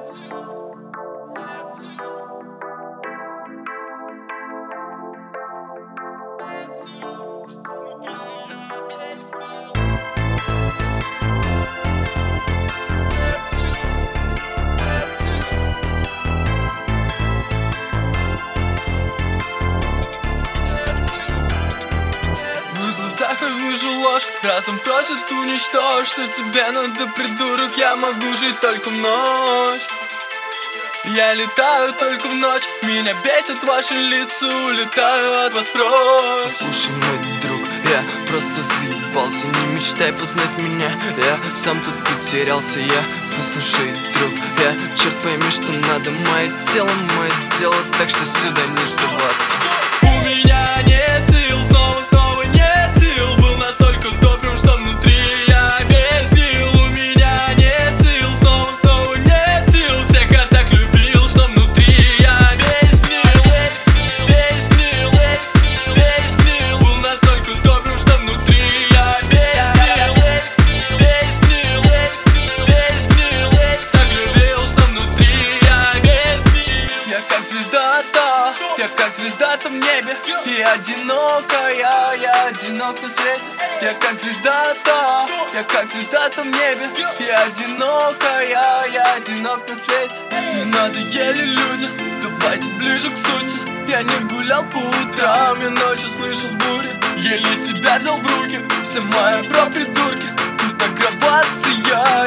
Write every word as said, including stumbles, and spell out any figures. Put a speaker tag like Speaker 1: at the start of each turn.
Speaker 1: Я вижу ложь, разум просит уничтожить. Что тебе надо, придурок, я могу жить только в ночь. Я летаю только в ночь, меня бесит ваши лица, улетаю от вас прочь.
Speaker 2: Послушай, мой друг, я просто заебался. Не мечтай познать меня, я сам тут потерялся. Я, послушай, друг, я, черт пойми, что надо. Мое тело, мое дело, так что сюда не соваться.
Speaker 1: У меня нет сил, снова, снова нет сил. Был настолько добрым, что внутри я весь гнил. У меня нет сил, снова, снова нет сил. Всех я так любил, что внутри я весь гнил. Весь гнил, весь гнил, весь гнил. Был настолько добрым, что внутри я весь гнил. Весь гнил, весь гнил, весь гнил. Так любил, что внутри я весь гнил. Я как звезда-то, я как звезда-то в небе. И одинокая, я одинок на свете. Я как звезда-то, я как звезда-то в небе. И одинокая, я одинок на свете. Мне надоели люди, давайте ближе к сути. Я не гулял по утрам, я ночью слышал бури. Еле себя взял в руки, вся моя бро придурки. Фотографация я